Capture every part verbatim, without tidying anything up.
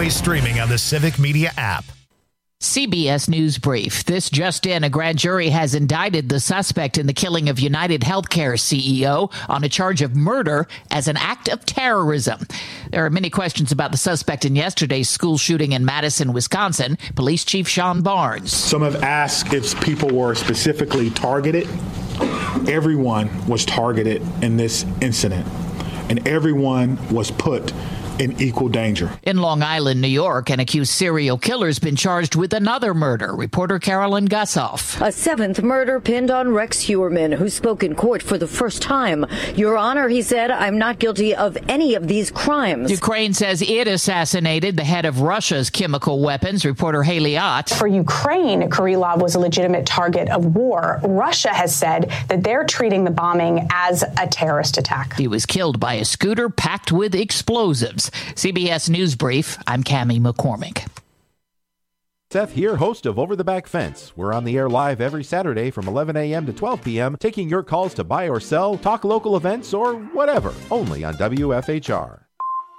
always streaming on the Civic Media app. C B S News Brief. This just in, a grand jury has indicted the suspect in the killing of United Healthcare C E O on a charge of murder as an act of terrorism. There are many questions about the suspect in yesterday's school shooting in Madison, Wisconsin. Police Chief Sean Barnes. Some have asked if people were specifically targeted. Everyone was targeted in this incident, and everyone was put in equal danger. In Long Island, New York, an accused serial killer has been charged with another murder. Reporter Carolyn Gussoff. A seventh murder pinned on Rex Heuermann, who spoke in court for the first time. Your Honor, he said, I'm not guilty of any of these crimes. Ukraine says it assassinated the head of Russia's chemical weapons. Reporter Haley Ott. For Ukraine, Kirillov was a legitimate target of war. Russia has said that they're treating the bombing as a terrorist attack. He was killed by a scooter packed with explosives. C B S News Brief, I'm Cammie McCormick. Seth here, host of Over the Back Fence. We're on the air live every Saturday from eleven a.m. to twelve p.m., taking your calls to buy or sell, talk local events, or whatever, only on W F H R.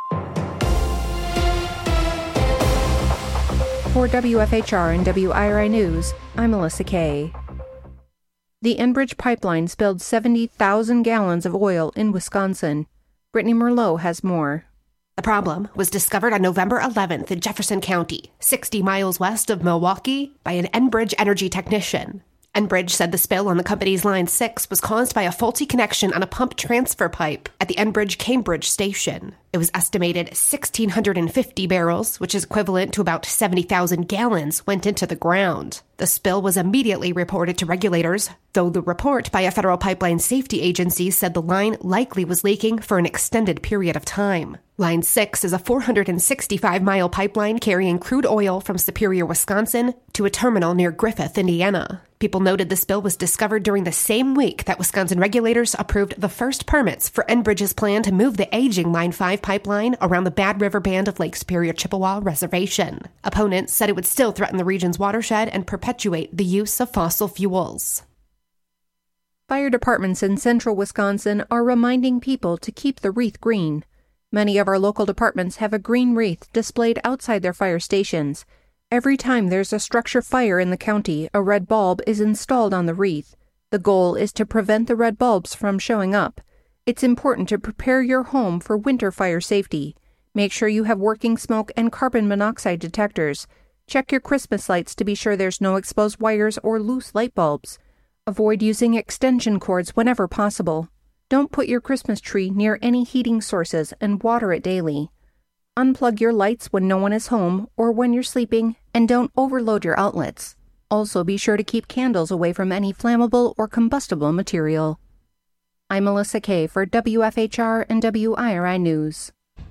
For W F H R and W I R I News, I'm Melissa Kay. The Enbridge pipeline spilled seventy thousand gallons of oil in Wisconsin. Brittany Merlot has more. The problem was discovered on November eleventh in Jefferson County, sixty miles west of Milwaukee, by an Enbridge energy technician. Enbridge said the spill on the company's Line six was caused by a faulty connection on a pump transfer pipe at the Enbridge Cambridge station. It was estimated one thousand six hundred fifty barrels, which is equivalent to about seventy thousand gallons, went into the ground. The spill was immediately reported to regulators, though the report by a federal pipeline safety agency said the line likely was leaking for an extended period of time. Line six is a four hundred sixty-five mile pipeline carrying crude oil from Superior, Wisconsin, to a terminal near Griffith, Indiana. People noted the spill was discovered during the same week that Wisconsin regulators approved the first permits for Enbridge's plan to move the aging Line five pipeline around the Bad River Band of Lake Superior Chippewa Reservation. Opponents said it would still threaten the region's watershed and perpetuate the use of fossil fuels. Fire departments in central Wisconsin are reminding people to keep the wreath green. Many of our local departments have a green wreath displayed outside their fire stations. Every time there's a structure fire in the county, a red bulb is installed on the wreath. The goal is to prevent the red bulbs from showing up. It's important to prepare your home for winter fire safety. Make sure you have working smoke and carbon monoxide detectors. Check your Christmas lights to be sure there's no exposed wires or loose light bulbs. Avoid using extension cords whenever possible. Don't put your Christmas tree near any heating sources and water it daily. Unplug your lights when no one is home or when you're sleeping, and don't overload your outlets. Also, be sure to keep candles away from any flammable or combustible material. I'm Melissa Kay for W F H R and W I R I News.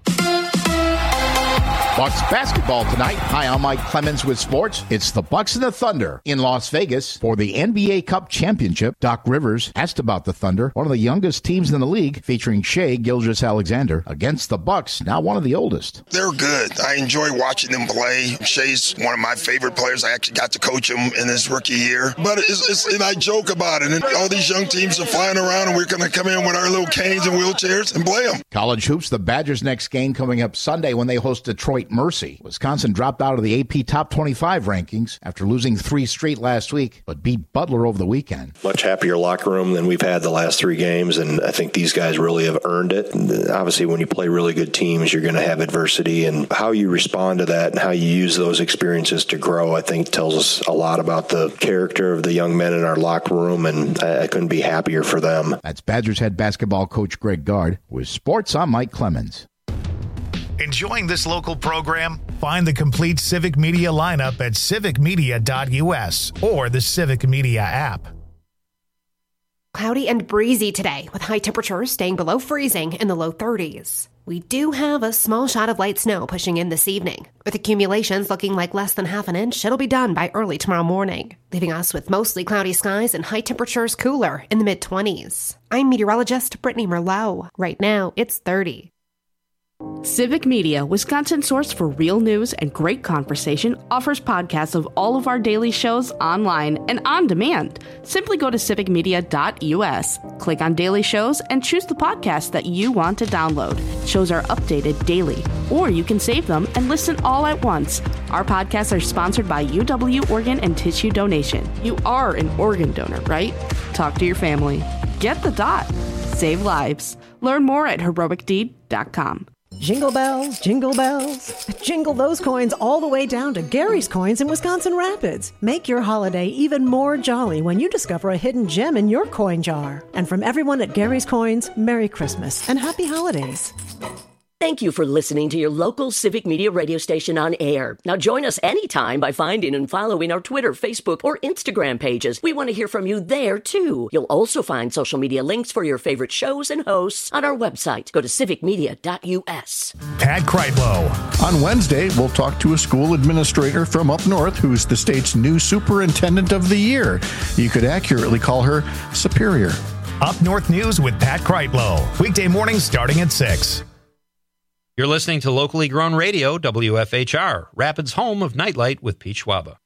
Bucks basketball tonight. Hi, I'm Mike Clemens with sports. It's the Bucks and the Thunder in Las Vegas for the N B A Cup Championship. Doc Rivers asked about the Thunder, one of the youngest teams in the league, featuring Shai Gilgeous-Alexander against the Bucks, now one of the oldest. They're good. I enjoy watching them play. Shai's one of my favorite players. I actually got to coach him in his rookie year. But it's, it's and I joke about it. And all these young teams are flying around, and we're going to come in with our little canes and wheelchairs and play them. College hoops, the Badgers' next game coming up Sunday when they host Detroit Mercy. Wisconsin dropped out of the A P Top twenty-five rankings after losing three straight last week, but beat Butler over the weekend. Much happier locker room than we've had the last three games, and I think these guys really have earned it. And obviously, when you play really good teams, you're going to have adversity, and how you respond to that and how you use those experiences to grow, I think, tells us a lot about the character of the young men in our locker room, and I, I couldn't be happier for them. That's Badgers head basketball coach Greg Gard. With sports, I'm Mike Clemens. Enjoying this local program? Find the complete Civic Media lineup at civic media dot u s or the Civic Media app. Cloudy and breezy today, with high temperatures staying below freezing in the low thirties. We do have a small shot of light snow pushing in this evening. With accumulations looking like less than half an inch, it'll be done by early tomorrow morning, leaving us with mostly cloudy skies and high temperatures cooler in the mid-twenties. I'm meteorologist Brittany Merlot. Right now, it's thirty. Civic Media, Wisconsin's source for real news and great conversation, offers podcasts of all of our daily shows online and on demand. Simply go to civic media dot u s, click on daily shows, and choose the podcast that you want to download. Shows are updated daily, or you can save them and listen all at once. Our podcasts are sponsored by U W Organ and Tissue Donation. You are an organ donor, right? Talk to your family. Get the dot. Save lives. Learn more at heroic deed dot com. Jingle bells, jingle bells. Jingle those coins all the way down to Gary's Coins in Wisconsin Rapids. Make your holiday even more jolly when you discover a hidden gem in your coin jar. And from everyone at Gary's Coins, Merry Christmas and Happy Holidays. Thank you for listening to your local Civic Media radio station on air. Now join us anytime by finding and following our Twitter, Facebook, or Instagram pages. We want to hear from you there, too. You'll also find social media links for your favorite shows and hosts on our website. Go to civic media dot u s. Pat Kreitlow. On Wednesday, we'll talk to a school administrator from up north who's the state's new superintendent of the year. You could accurately call her Superior. Up North News with Pat Kreitlow. Weekday mornings starting at six. You're listening to locally grown radio, W F H R, Rapids' home of Nightlight with Pete Schwaba.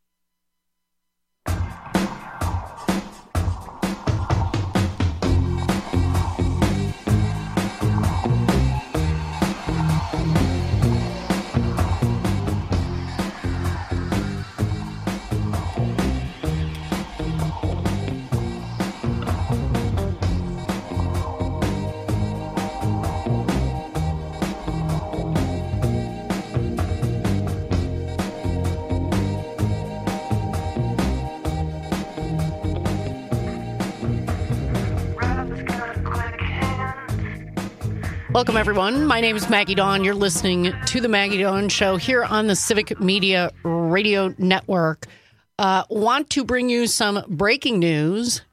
Welcome, everyone. My name is Maggie Dawn. You're listening to The Maggie Dawn Show here on the Civic Media Radio Network. Uh, want to bring you some breaking news.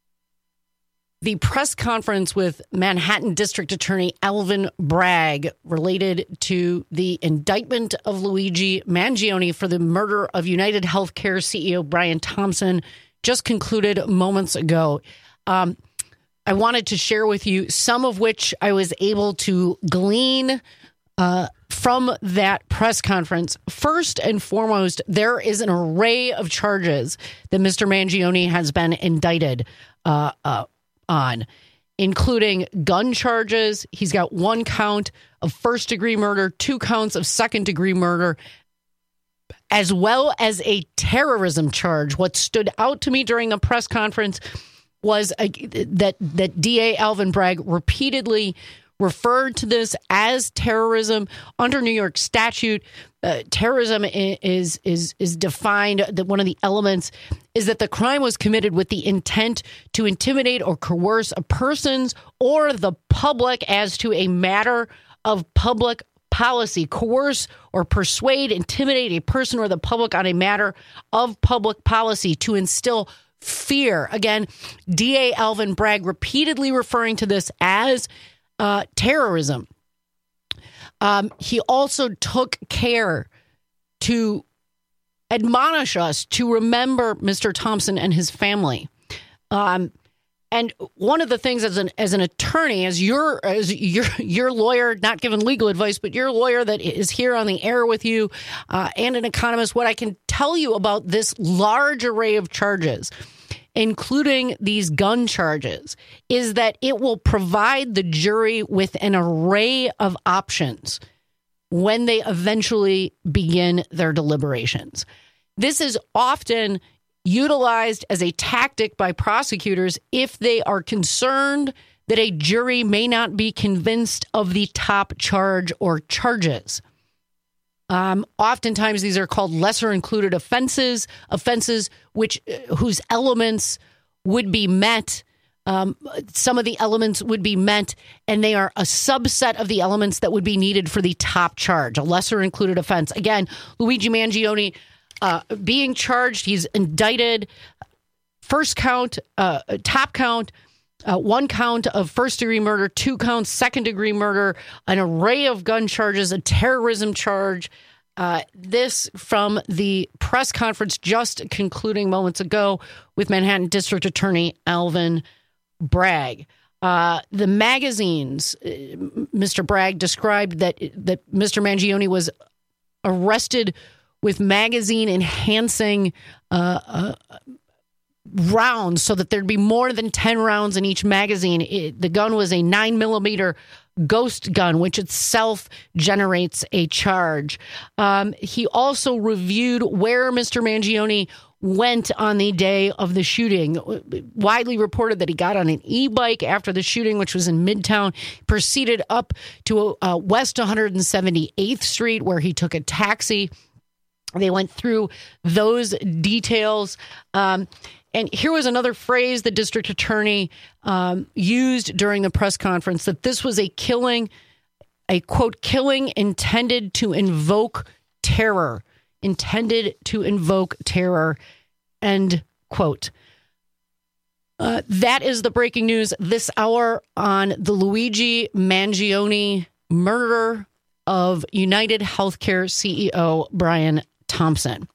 The press conference with Manhattan District Attorney Alvin Bragg related to the indictment of Luigi Mangione for the murder of United Healthcare C E O Brian Thompson just concluded moments ago. Um, I wanted to share with you some of which I was able to glean uh, from that press conference. First and foremost, there is an array of charges that Mister Mangione has been indicted uh, uh, on, including gun charges. He's got one count of first-degree murder, two counts of second-degree murder, as well as a terrorism charge. What stood out to me during the press conference was a, that that D A Alvin Bragg repeatedly referred to this as terrorism. Under New York statute, uh, terrorism is is is defined that one of the elements is that the crime was committed with the intent to intimidate or coerce a person's or the public as to a matter of public policy. Coerce or persuade, intimidate a person or the public on a matter of public policy to instill fear. Again, D A Alvin Bragg repeatedly referring to this as uh, terrorism. Um, he also took care to admonish us to remember Mister Thompson and his family. Um, and one of the things as an as an attorney, as your as your your lawyer, not giving legal advice, but your lawyer that is here on the air with you, uh, and an economist, what I can tell you about this large array of charges, including these gun charges, is that it will provide the jury with an array of options when they eventually begin their deliberations. This is often utilized as a tactic by prosecutors if they are concerned that a jury may not be convinced of the top charge or charges. Um, oftentimes, these are called lesser included offenses, offenses which uh, whose elements would be met. Um, some of the elements would be met, and they are a subset of the elements that would be needed for the top charge, a lesser included offense. Again, Luigi Mangione uh, being charged, he's indicted. First count, uh, top count, Uh, one count of first-degree murder, two counts, second-degree murder, an array of gun charges, a terrorism charge. Uh, this from the press conference just concluding moments ago with Manhattan District Attorney Alvin Bragg. Uh, the magazines, uh, Mister Bragg described that that Mister Mangione was arrested with magazine enhancing uh, uh, rounds so that there'd be more than ten rounds in each magazine. It, the gun was a nine millimeter ghost gun, which itself generates a charge. Um, he also reviewed where Mister Mangione went on the day of the shooting. Widely reported that he got on an e-bike after the shooting, which was in Midtown, proceeded up to uh, West one hundred seventy-eighth Street, where he took a taxi. They went through those details. Um, and here was another phrase the district attorney um, used during the press conference, that this was a killing, a quote, killing intended to invoke terror, intended to invoke terror, end quote. Uh, that is the breaking news this hour on the Luigi Mangione murder of United Healthcare C E O Brian Thompson.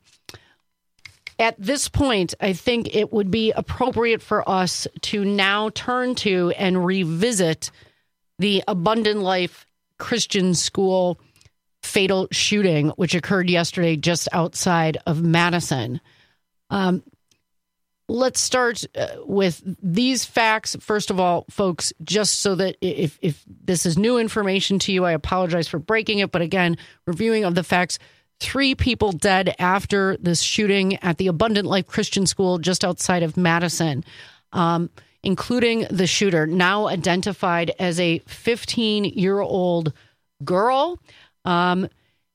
At this point, I think it would be appropriate for us to now turn to and revisit the Abundant Life Christian School fatal shooting, which occurred yesterday just outside of Madison. Um, let's start uh, with these facts. First of all, folks, just so that if, if this is new information to you, I apologize for breaking it. But again, reviewing of the facts, three people dead after this shooting at the Abundant Life Christian School just outside of Madison, um, including the shooter, now identified as a fifteen-year-old girl. Um,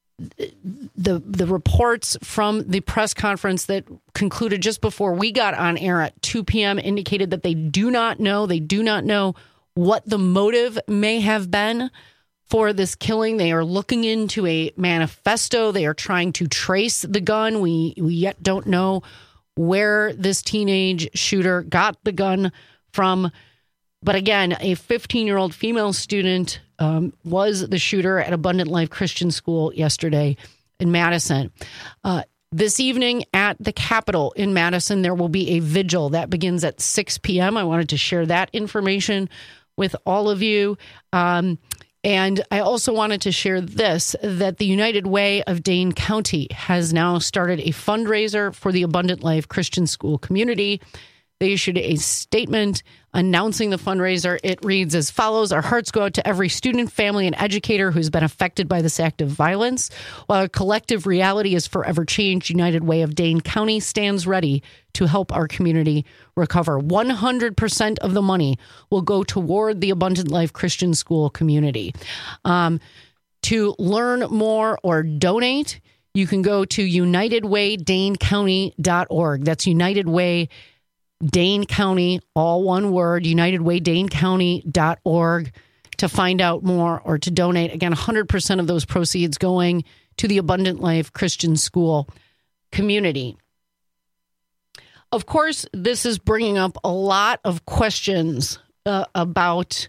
the the reports from the press conference that concluded just before we got on air at two p.m. indicated that they do not know, they do not know what the motive may have been for this killing. They are looking into a manifesto. They are trying to trace the gun. We, we yet don't know where this teenage shooter got the gun from. But again, a fifteen-year-old female student um, was the shooter at Abundant Life Christian School yesterday in Madison. Uh, this evening at the Capitol in Madison, there will be a vigil that begins at six p.m. I wanted to share that information with all of you. Um, and I also wanted to share this, that the United Way of Dane County has now started a fundraiser for the Abundant Life Christian School community. They issued a statement announcing the fundraiser. It reads as follows: our hearts go out to every student, family, and educator who's been affected by this act of violence. While our collective reality is forever changed, United Way of Dane County stands ready to help our community recover. one hundred percent of the money will go toward the Abundant Life Christian School community. Um, to learn more or donate, you can go to united way dane county dot org. That's United Way Dane County, all one word, united way dane county dot org to find out more or to donate. Again, one hundred percent of those proceeds going to the Abundant Life Christian School community. Of course, this is bringing up a lot of questions uh, about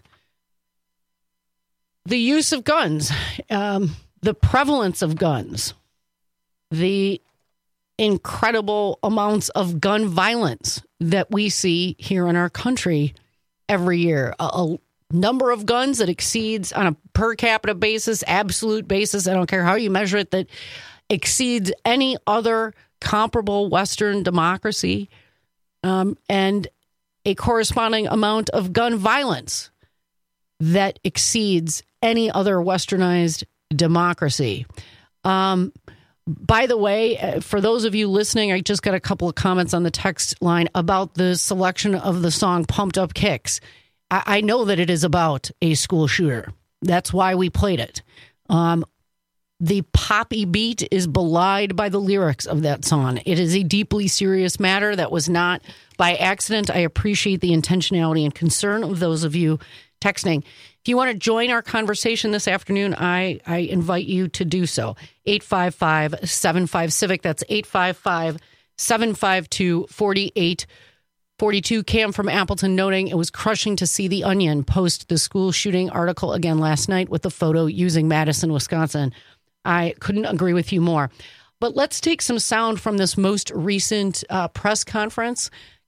the use of guns, um, the prevalence of guns, the incredible amounts of gun violence that we see here in our country every year. A, a number of guns that exceeds on a per capita basis, absolute basis, I don't care how you measure it, that exceeds any other comparable Western democracy, um, and a corresponding amount of gun violence that exceeds any other westernized democracy. Um, By the way, for those of you listening, I just got a couple of comments on the text line about the selection of the song Pumped Up Kicks. I, I know that it is about a school shooter. That's why we played it. Um, the poppy beat is belied by the lyrics of that song. It is a deeply serious matter that was not by accident. I appreciate the intentionality and concern of those of you texting. If you want to join our conversation this afternoon, I, I invite you to do so. eight five five, seven five, CIVIC. That's eight five five, seven five two, four eight four two. Cam from Appleton noting it was crushing to see The Onion post the school shooting article again last night with the photo using Madison, Wisconsin. I couldn't agree with you more. But let's take some sound from this most recent uh, press conference.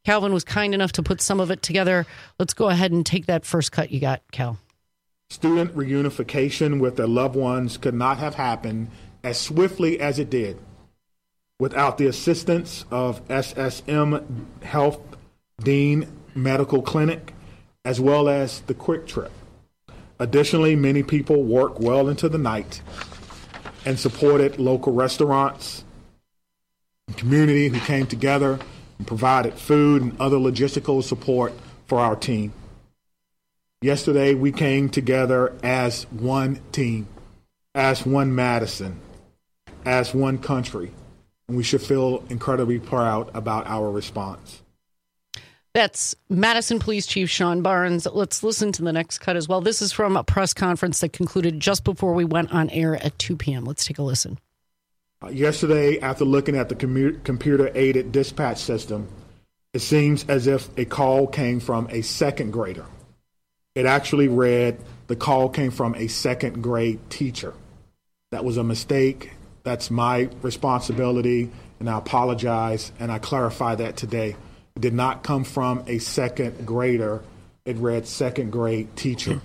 Calvin was kind enough to put some of it together. Let's go ahead and take that first cut you got, Cal. Student reunification with their loved ones could not have happened as swiftly as it did without the assistance of S S M Health Dean Medical Clinic, as well as the Quick Trip. Additionally, many people worked well into the night and supported local restaurants and community who came together and provided food and other logistical support for our team. Yesterday, we came together as one team, as one Madison, as one country, and we should feel incredibly proud about our response. That's Madison Police Chief Sean Barnes. Let's listen to the next cut as well. This is from a press conference that concluded just before we went on air at two p.m. Let's take a listen. Uh, yesterday, after looking at the commu- computer-aided dispatch system, it seems as if a call came from a second grader. It actually read, the call came from a second grade teacher. That was a mistake. That's my responsibility, and I apologize, and I clarify that today. It did not come from a second grader. It read second grade teacher.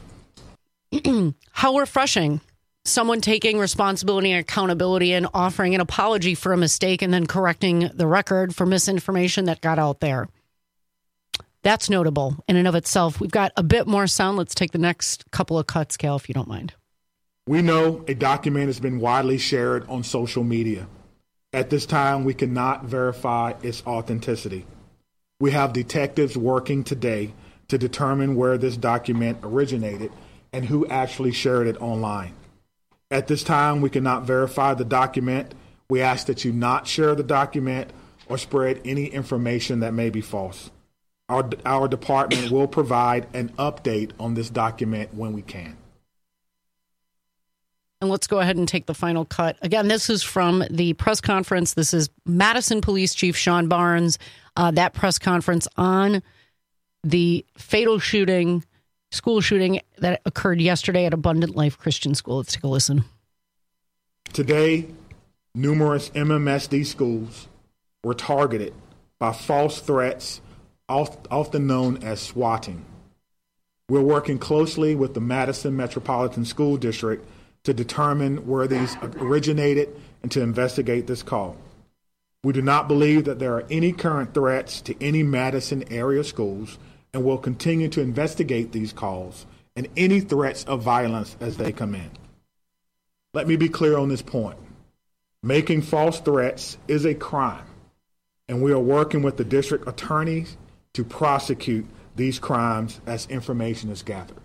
How refreshing. Someone taking responsibility and accountability and offering an apology for a mistake and then correcting the record for misinformation that got out there. That's notable in and of itself. We've got a bit more sound. Let's take the next couple of cuts, Cal, if you don't mind. We know a document has been widely shared on social media. At this time, we cannot verify its authenticity. We have detectives working today to determine where this document originated and who actually shared it online. At this time, we cannot verify the document. We ask that you not share the document or spread any information that may be false. Our, our department will provide an update on this document when we can. And let's go ahead and take the final cut. Again, this is from the press conference. This is Madison Police Chief Sean Barnes. Uh, that press conference on the fatal shooting, school shooting that occurred yesterday at Abundant Life Christian School. Let's take a listen. Today, numerous M M S D schools were targeted by false threats, often known as swatting. We're working closely with the Madison Metropolitan School District to determine where these originated and to investigate this call. We do not believe that there are any current threats to any Madison area schools and will continue to investigate these calls and any threats of violence as they come in. Let me be clear on this point. Making false threats is a crime, and we are working with the district attorneys to prosecute these crimes as information is gathered.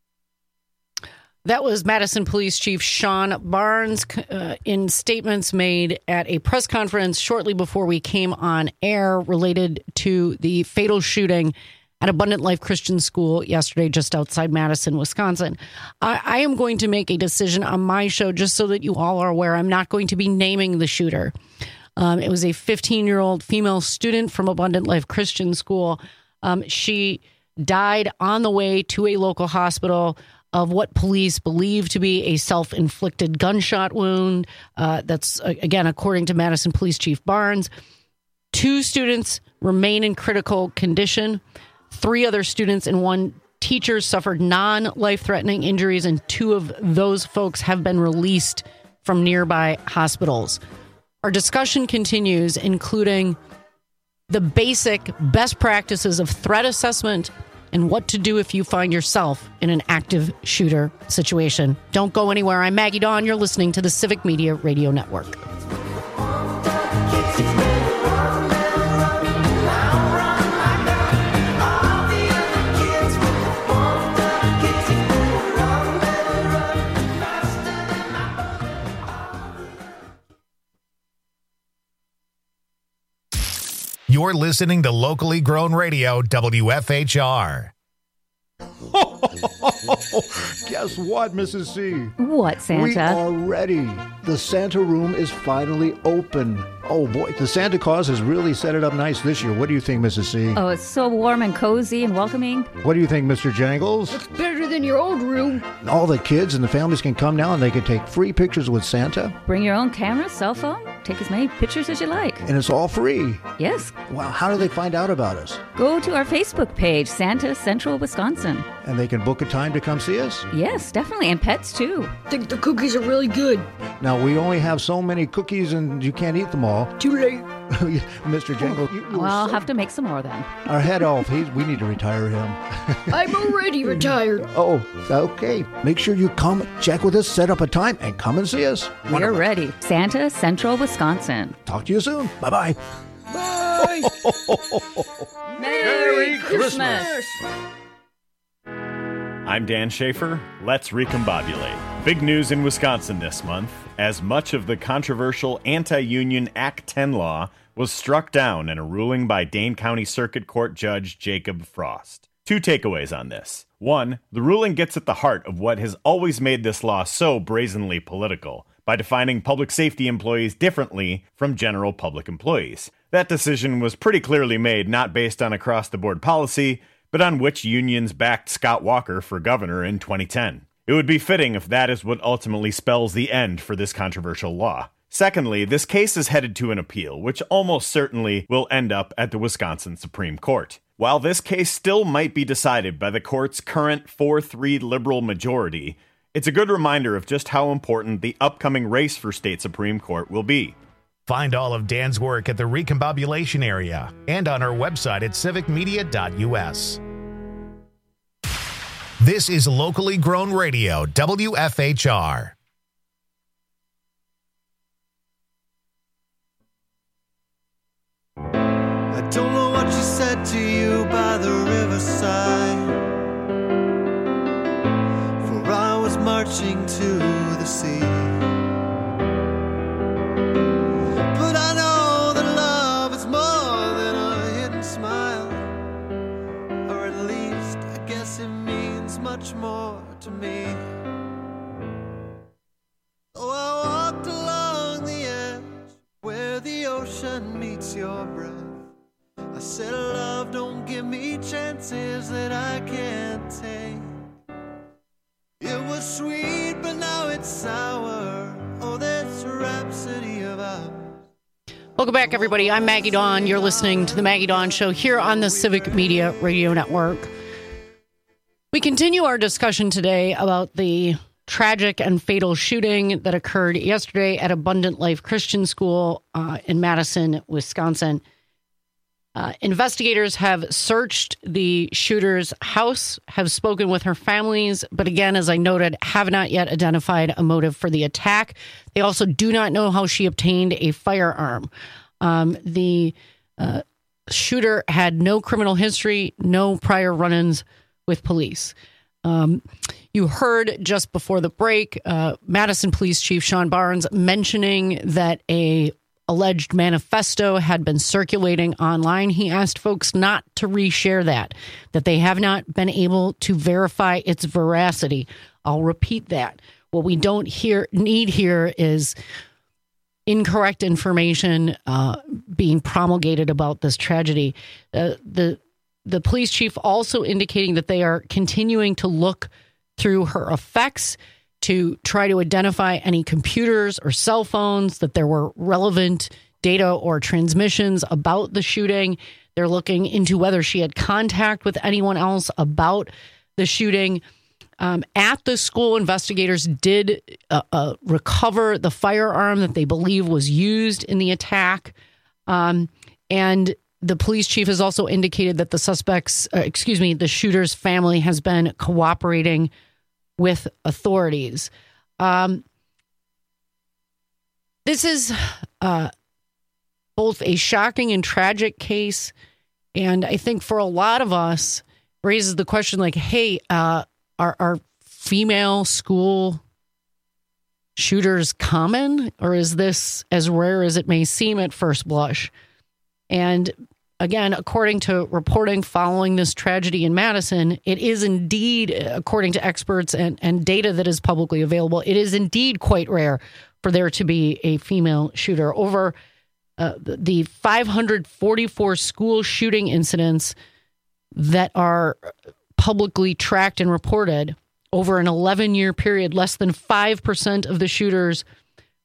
That was Madison Police Chief Sean Barnes uh, in statements made at a press conference shortly before we came on air related to the fatal shooting at Abundant Life Christian School yesterday just outside Madison, Wisconsin. I, I am going to make a decision on my show just so that you all are aware. I'm not going to be naming the shooter. Um, it was a fifteen-year-old female student from Abundant Life Christian School. Um, she died on the way to a local hospital of what police believe to be a self-inflicted gunshot wound. Uh, that's, uh, again, according to Madison Police Chief Barnes. Two students remain in critical condition. Three other students and one teacher suffered non-life-threatening injuries, and two of those folks have been released from nearby hospitals. Our discussion continues, including the basic best practices of threat assessment and what to do if you find yourself in an active shooter situation. Don't go anywhere. I'm Maggie Dawn. You're listening to the Civic Media Radio Network. You're listening to locally grown radio, W F H R. Guess what, Missus C? What, Santa? We are ready. The Santa room is finally open. Oh, boy, the Santa Claus has really set it up nice this year. What do you think, Missus C? Oh, it's so warm and cozy and welcoming. What do you think, Mister Jangles? It's better than your old room. All the kids and the families can come now and they can take free pictures with Santa. Bring your own camera, cell phone. Take as many pictures as you like. And it's all free. Yes. Wow, how do they find out about us? Go to our Facebook page, Santa Central Wisconsin. And they can book a time to come see us? Yes, definitely. And pets, too. I think the cookies are really good. Now, we only have so many cookies and you can't eat them all. Too late. Mister Jingle, you, you well, I'll so... have to make some more then. Our head elf, he's, we need to retire him. I'm already retired. Oh, okay. Make sure you come, check with us, set up a time, and come and see us. We're Wonderful. ready. Santa Central, Wisconsin. Talk to you soon. Bye-bye. Bye. Merry Christmas. I'm Dan Schaefer. Let's recombobulate. Big news in Wisconsin this month, as much of the controversial anti-union Act ten law was struck down in a ruling by Dane County Circuit Court Judge Jacob Frost. Two takeaways on this. One, the ruling gets at the heart of what has always made this law so brazenly political, by defining public safety employees differently from general public employees. That decision was pretty clearly made not based on across-the-board policy, but on which unions backed Scott Walker for governor in twenty ten. It would be fitting if that is what ultimately spells the end for this controversial law. Secondly, this case is headed to an appeal, which almost certainly will end up at the Wisconsin Supreme Court. While this case still might be decided by the court's current four three liberal majority, it's a good reminder of just how important the upcoming race for state Supreme Court will be. Find all of Dan's work at the Recombobulation area and on our website at civic media dot u s. This is locally grown radio, W F H R. I don't know what she said to you by the riverside, for I was marching to the sea. But I know that love is more than a hidden smile, or at least I guess it means much more to me. Oh, I walked along the edge where the ocean meets your breath. I said, love, don't give me chances that I can't take. It was sweet, but now it's sour. Oh, this rhapsody of ours. Welcome back, everybody. I'm Maggie Dawn. You're listening to the Maggie Dawn Show here on the Civic Media Radio Network. We continue our discussion today about the tragic and fatal shooting that occurred yesterday at Abundant Life Christian School uh, in Madison, Wisconsin. Uh, investigators have searched the shooter's house, have spoken with her families, but again, as I noted, have not yet identified a motive for the attack. They also do not know how she obtained a firearm. Um, the uh, shooter had no criminal history, no prior run-ins with police. Um, you heard just before the break, uh, Madison Police Chief Sean Barnes mentioning that a alleged manifesto had been circulating online. He asked folks not to reshare that, that they have not been able to verify its veracity. I'll repeat that. What we don't hear need here is incorrect information uh, being promulgated about this tragedy. Uh, the the police chief also indicating that they are continuing to look through her effects to try to identify any computers or cell phones, that there were relevant data or transmissions about the shooting. They're looking into whether she had contact with anyone else about the shooting. Um, at the school, investigators did uh, uh, recover the firearm that they believe was used in the attack. Um, and the police chief has also indicated that the suspects, uh, excuse me, the shooter's family has been cooperating with authorities. Um, this is uh, both a shocking and tragic case. And I think for a lot of us raises the question like, hey, uh, are, are female school shooters common, or is this as rare as it may seem at first blush? And again, according to reporting following this tragedy in Madison, it is indeed, according to experts and, and data that is publicly available, it is indeed quite rare for there to be a female shooter. Over uh, the five hundred forty-four school shooting incidents that are publicly tracked and reported over an eleven-year period, less than five percent of the shooters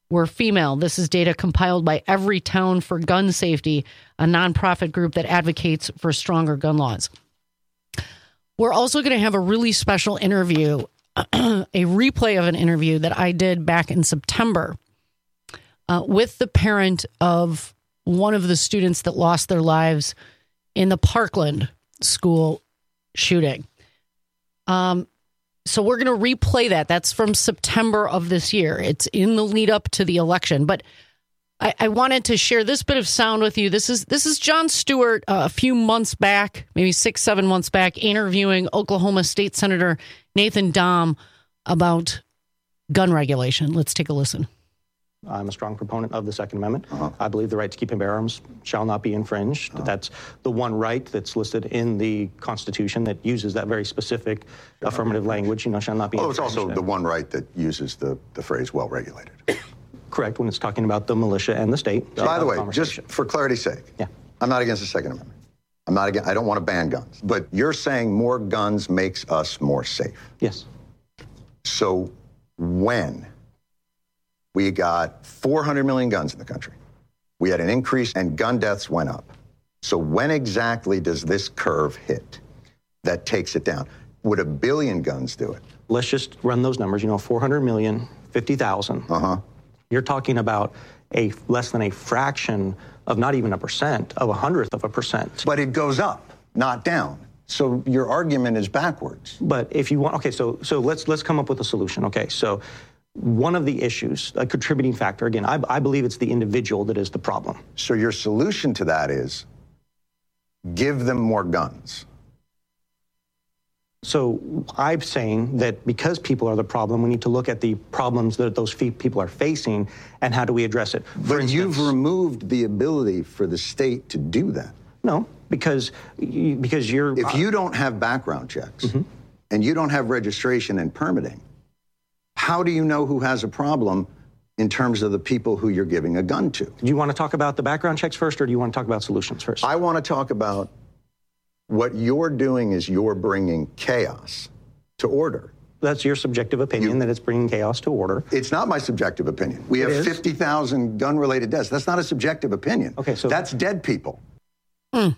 were female. This is data compiled by Everytown for Gun Safety, a nonprofit group that advocates for stronger gun laws. We're also going to have a really special interview, a replay of an interview that I did back in September uh, with the parent of one of the students that lost their lives in the Parkland school shooting. Um, so we're going to replay that. That's from September of this year. It's in the lead up to the election. But I, I wanted to share this bit of sound with you. This is this is Jon Stewart uh, a few months back, maybe six, seven months back, interviewing Oklahoma State Senator Nathan Dahm about gun regulation. Let's take a listen. I'm a strong proponent of the Second Amendment. Uh-huh. I believe the right to keep and bear arms shall not be infringed. Uh-huh. That's the one right that's listed in the Constitution that uses that very specific affirmative language, you know, shall not be oh, infringed. Oh, it's also the one right that uses the, the phrase well-regulated. Correct, when it's talking about the militia and the state. By the way, just for clarity's sake, yeah. I'm not against the Second Amendment. I'm not against, I don't want to ban guns. But you're saying more guns makes us more safe. Yes. So when we got four hundred million guns in the country, we had an increase and gun deaths went up. So when exactly does this curve hit that takes it down? Would a billion guns do it? Let's just run those numbers. You know, four hundred million, fifty thousand. Uh-huh. You're talking about a less than a fraction of not even a percent, of a hundredth of a percent. But it goes up, not down. So your argument is backwards. But if you want, okay, so so let's let's come up with a solution. Okay, so one of the issues, a contributing factor, again, I, I believe it's the individual that is the problem. So your solution to that is give them more guns. So I'm saying that because people are the problem, we need to look at the problems that those people are facing and how do we address it. For but instance, you've removed the ability for the state to do that. No, because because you're... If you don't have background checks mm-hmm. and you don't have registration and permitting, how do you know who has a problem in terms of the people who you're giving a gun to? Do you want to talk about the background checks first, or do you want to talk about solutions first? I want to talk about what you're doing is you're bringing chaos to order. That's your subjective opinion, you, that it's bringing chaos to order. It's not my subjective opinion. We it have fifty thousand gun-related deaths. That's not a subjective opinion. Okay, so that's dead people. Hmm.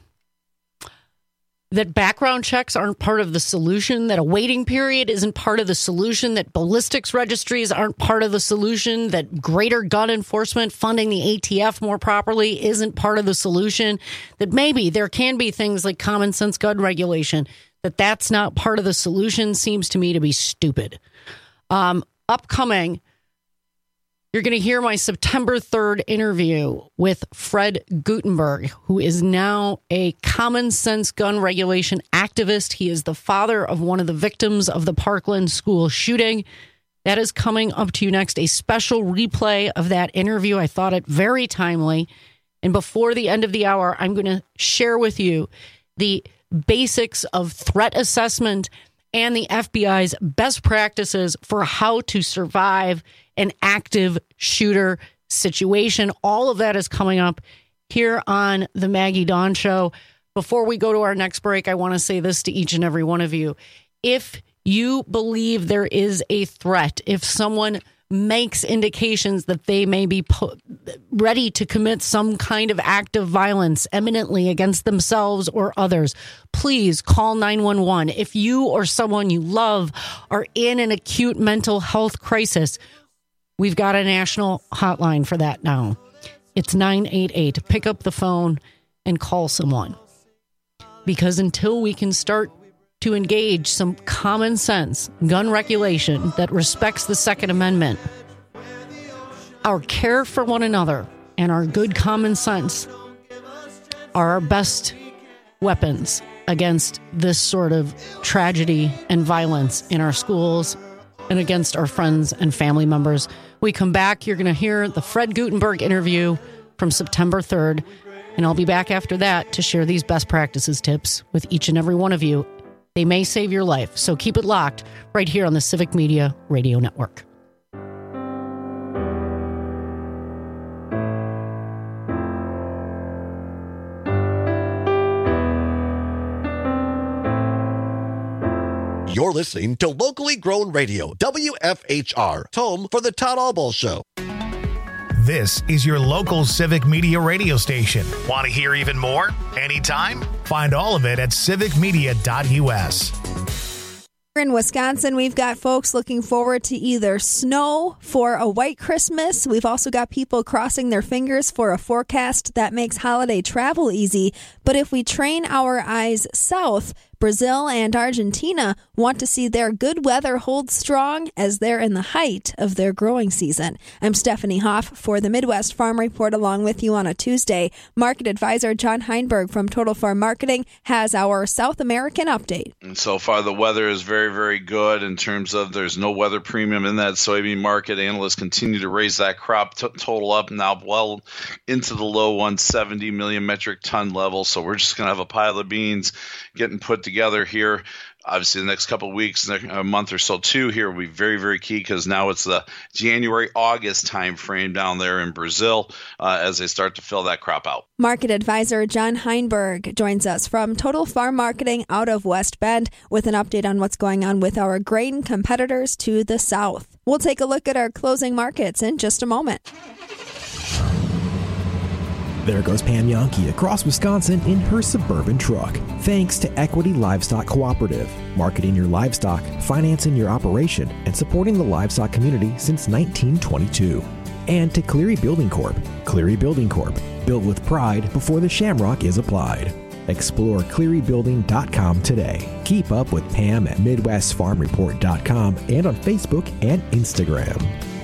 That background checks aren't part of the solution, that a waiting period isn't part of the solution, that ballistics registries aren't part of the solution, that greater gun enforcement, funding the A T F more properly isn't part of the solution, that maybe there can be things like common sense gun regulation, that that's not part of the solution seems to me to be stupid. Um, upcoming, you're going to hear my September third interview with Fred Guttenberg, who is now a common sense gun regulation activist. He is the father of one of the victims of the Parkland school shooting. That is coming up to you next, a special replay of that interview. I thought it very timely. And before the end of the hour, I'm going to share with you the basics of threat assessment and the F B I's best practices for how to survive an active shooter situation. All of that is coming up here on the Maggie Dawn Show. Before we go to our next break, I want to say this to each and every one of you. If you believe there is a threat, if someone makes indications that they may be po- ready to commit some kind of act of violence imminently against themselves or others, please call nine one one. If you or someone you love are in an acute mental health crisis, we've got a national hotline for that now. It's nine eight eight. Pick up the phone and call someone. Because until we can start to engage some common sense gun regulation that respects the Second Amendment, our care for one another and our good common sense are our best weapons against this sort of tragedy and violence in our schools and against our friends and family members. We come back, you're going to hear the Fred Guttenberg interview from September third, and I'll be back after that to share these best practices tips with each and every one of you. They may save your life, so keep it locked right here on the Civic Media Radio Network. You're listening to Locally Grown Radio, W F H R, home for the Todd Albaugh Show. This is your local Civic Media radio station. Want to hear even more? Anytime? Find all of it at civic media dot u s. In Wisconsin, we've got folks looking forward to either snow for a white Christmas. We've also got people crossing their fingers for a forecast that makes holiday travel easy. But if we train our eyes south, Brazil and Argentina want to see their good weather hold strong as they're in the height of their growing season. I'm Stephanie Hoff for the Midwest Farm Report along with you on a Tuesday. Market advisor John Heinberg from Total Farm Marketing has our South American update. And so far the weather is very, very good in terms of there's no weather premium in that soybean market. Analysts continue to raise that crop t- total up now well into the low one hundred seventy million metric ton level. So we're just going to have a pile of beans getting put together here. Obviously, the next couple of weeks, a month or so too here will be very, very key because now it's the January, August time frame down there in Brazil uh, as they start to fill that crop out. Market advisor John Heinberg joins us from Total Farm Marketing out of West Bend with an update on what's going on with our grain competitors to the south. We'll take a look at our closing markets in just a moment. There goes Pam Yonke across Wisconsin in her Suburban truck. Thanks to Equity Livestock Cooperative, marketing your livestock, financing your operation, and supporting the livestock community since nineteen twenty-two. And to Cleary Building Corp. Cleary Building Corp. Built with pride before the shamrock is applied. Explore cleary building dot com today. Keep up with Pam at midwest farm report dot com and on Facebook and Instagram.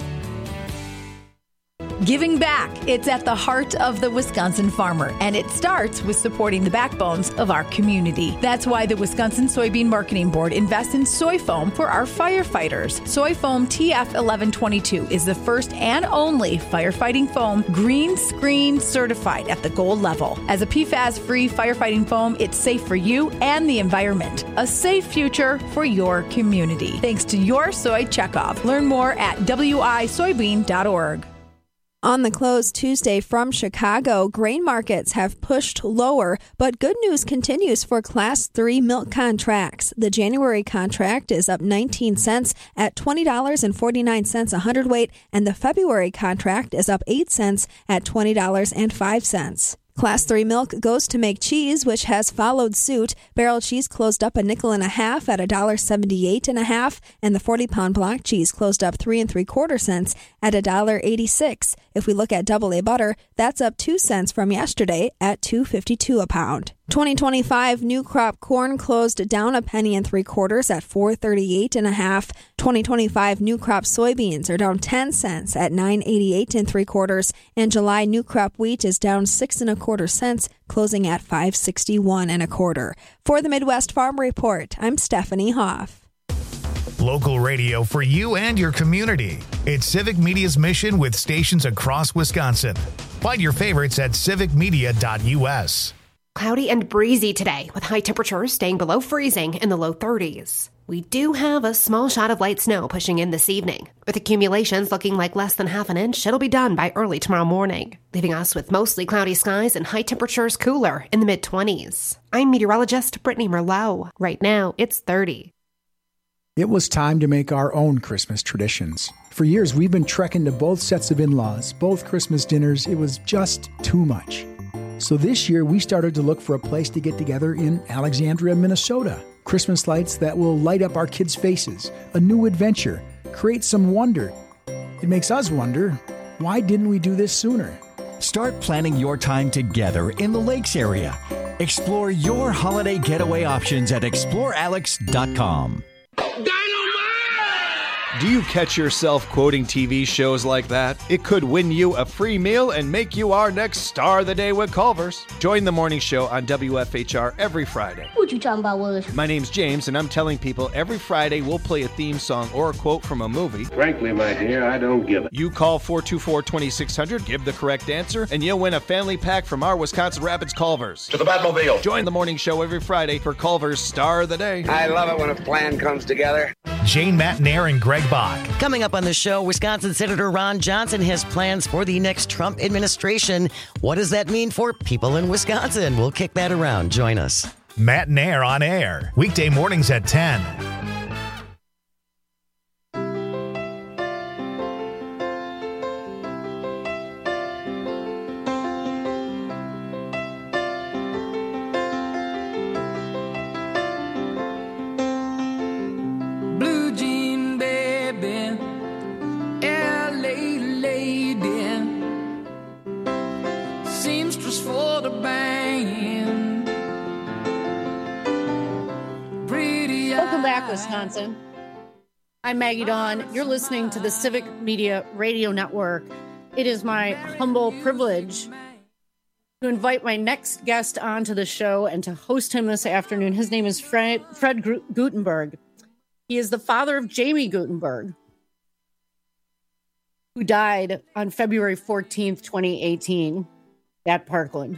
Giving back. It's at the heart of the Wisconsin farmer, and it starts with supporting the backbones of our community. That's why the Wisconsin Soybean Marketing Board invests in soy foam for our firefighters. Soy foam T F eleven twenty-two is the first and only firefighting foam green screen certified at the gold level. As a P FAS-free firefighting foam, it's safe for you and the environment. A safe future for your community. Thanks to your Soy Checkoff. Learn more at w i soybean dot org. On the close Tuesday from Chicago, grain markets have pushed lower, but good news continues for Class three milk contracts. The January contract is up nineteen cents at twenty dollars and forty-nine cents a hundredweight, and the February contract is up eight cents at twenty dollars and five cents. Class three milk goes to make cheese, which has followed suit. Barrel cheese closed up a nickel and a half at one dollar seventy-eight and a half, and the forty-pound block cheese closed up three and three quarter cents at one dollar eighty-six. If we look at double A butter, that's up two cents from yesterday at two fifty-two a pound. twenty twenty-five new crop corn closed down a penny and three quarters at four thirty-eight and a half. twenty twenty-five new crop soybeans are down ten cents at nine eighty-eight and three quarters, and July new crop wheat is down six and a quarter cents, closing at five sixty-one and a quarter. For the Midwest Farm Report, I'm Stephanie Hoff. Local radio for you and your community. It's Civic Media's mission with stations across Wisconsin. Find your favorites at civic media dot u s. Cloudy and breezy today, with high temperatures staying below freezing in the low thirties. We do have a small shot of light snow pushing in this evening. With accumulations looking like less than half an inch, it'll be done by early tomorrow morning, leaving us with mostly cloudy skies and high temperatures cooler in the mid-twenties. I'm meteorologist Brittany Merlot. Right now, it's thirty. It was time to make our own Christmas traditions. For years, we've been trekking to both sets of in-laws, both Christmas dinners. It was just too much. So this year, we started to look for a place to get together in Alexandria, Minnesota. Christmas lights that will light up our kids' faces, a new adventure, create some wonder. It makes us wonder, why didn't we do this sooner? Start planning your time together in the Lakes area. Explore your holiday getaway options at explore alex dot com. Do you catch yourself quoting T V shows like that? It could win you a free meal and make you our next star of the day with Culver's. Join the morning show on W F H R every Friday. What you talking about, Willis? My name's James, and I'm telling people every Friday we'll play a theme song or a quote from a movie. Frankly, my dear, I don't give it. You call four two four, two six zero zero, give the correct answer, and you'll win a family pack from our Wisconsin Rapids Culver's. To the Batmobile. Join the morning show every Friday for Culver's Star of the Day. I love it when a plan comes together. Jane Matnair and Greg Bach. Coming up on the show, Wisconsin Senator Ron Johnson has plans for the next Trump administration. What does that mean for people in Wisconsin? We'll kick that around. Join us. Matnair on air, weekday mornings at ten. seamstress for the band. Pretty Welcome back, Wisconsin. I'm Maggie Dawn. You're listening to the Civic Media Radio Network. It is my humble privilege to invite my next guest onto the show and to host him this afternoon. His name is Fred, Fred Guttenberg. He is the father of Jamie Guttenberg, who died on February fourteenth, twenty eighteen at Parkland.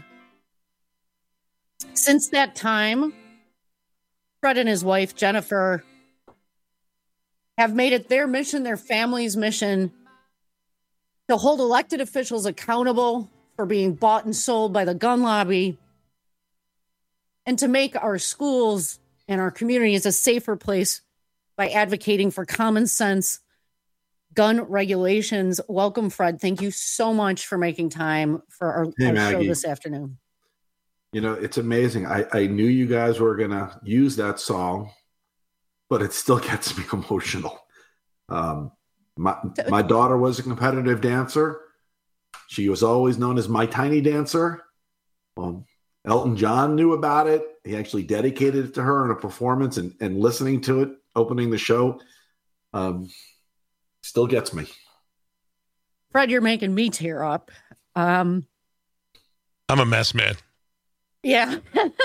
Since that time, Fred and his wife, Jennifer, have made it their mission, their family's mission, to hold elected officials accountable for being bought and sold by the gun lobby, and to make our schools and our communities a safer place by advocating for common sense gun regulations. Welcome, Fred. Thank you so much for making time for our, hey, our show Maggie. this afternoon. You know, it's amazing. I, I knew you guys were going to use that song, but it still gets me emotional. Um, my, my daughter was a competitive dancer. She was always known as my tiny dancer. Um, Elton John knew about it. He actually dedicated it to her in a performance, and, and listening to it, opening the show, um, still gets me. Fred, you're making me tear up. Um, I'm a mess, man. Yeah.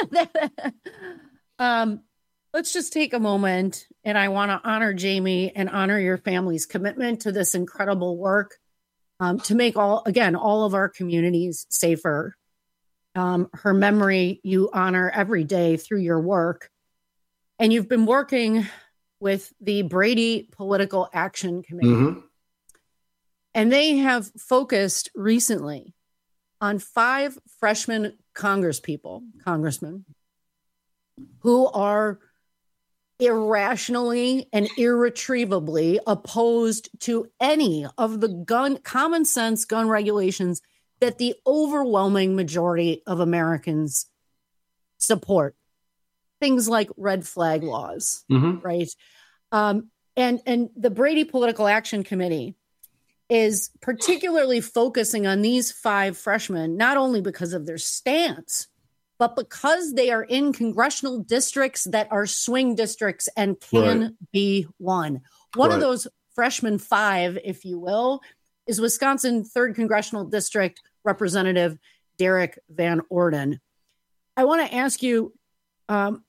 um, let's just take a moment, and I want to honor Jamie and honor your family's commitment to this incredible work. Um, to make all, again, all of our communities safer. Um, her memory you honor every day through your work. And you've been working with the Brady Political Action Committee. Mm-hmm. And they have focused recently on five freshman congresspeople, congressmen, who are irrationally and irretrievably opposed to any of the gun common sense gun regulations that the overwhelming majority of Americans support. Things like red flag laws, mm-hmm. right? Um, and, and the Brady Political Action Committee is particularly focusing on these five freshmen, not only because of their stance, but because they are in congressional districts that are swing districts and can right. be won. One right. of those freshman five, if you will, is Wisconsin third Congressional District Representative Derek Van Orden. I want to ask you, um,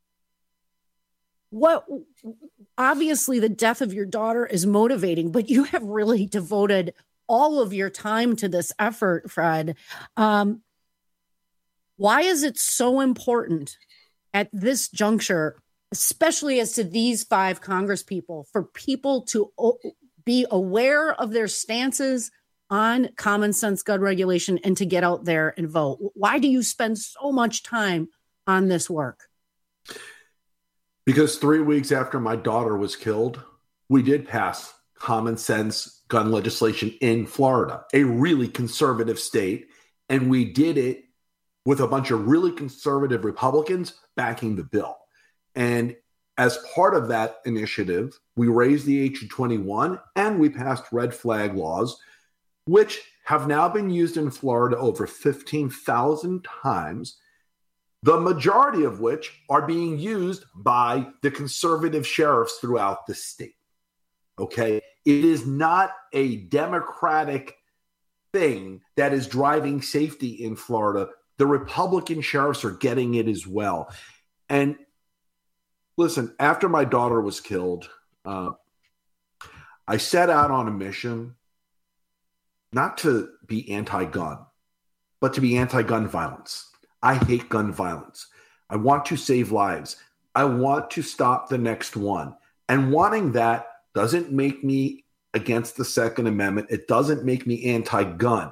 what obviously the death of your daughter is motivating, but you have really devoted all of your time to this effort, Fred. Um, Why is it so important at this juncture, especially as to these five congresspeople, for people to o- be aware of their stances on common sense gun regulation and to get out there and vote? Why do you spend so much time on this work? Because three weeks after my daughter was killed, we did pass common sense gun legislation in Florida, a really conservative state, and we did it with a bunch of really conservative Republicans backing the bill. And as part of that initiative, we raised the age of twenty-one and we passed red flag laws, which have now been used in Florida over fifteen thousand times, the majority of which are being used by the conservative sheriffs throughout the state. Okay? It is not a Democratic thing that is driving safety in Florida. The Republican sheriffs are getting it as well. And listen, after my daughter was killed, uh, I set out on a mission not to be anti-gun, but to be anti-gun violence. I hate gun violence. I want to save lives. I want to stop the next one. And wanting that doesn't make me against the Second Amendment. It doesn't make me anti-gun.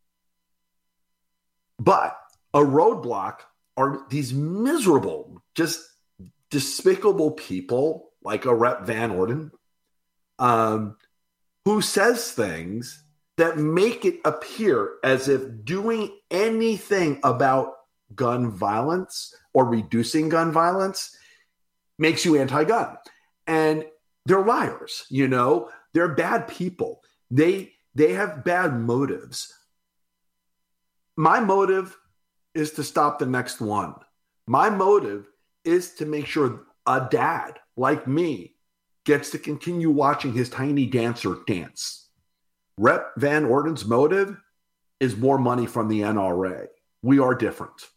But a roadblock are these miserable, just despicable people like a Rep Van Orden, um, who says things that make it appear as if doing anything about gun violence or reducing gun violence makes you anti-gun. And they're liars, you know, they're bad people. They, they have bad motives. My motive is to stop the next one. My motive is to make sure a dad like me gets to continue watching his tiny dancer dance. Rep Van Orden's motive is more money from the N R A. We are different.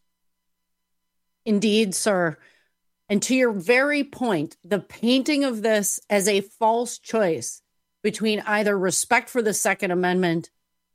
Indeed, sir. And to your very point, the painting of this as a false choice between either respect for the Second Amendment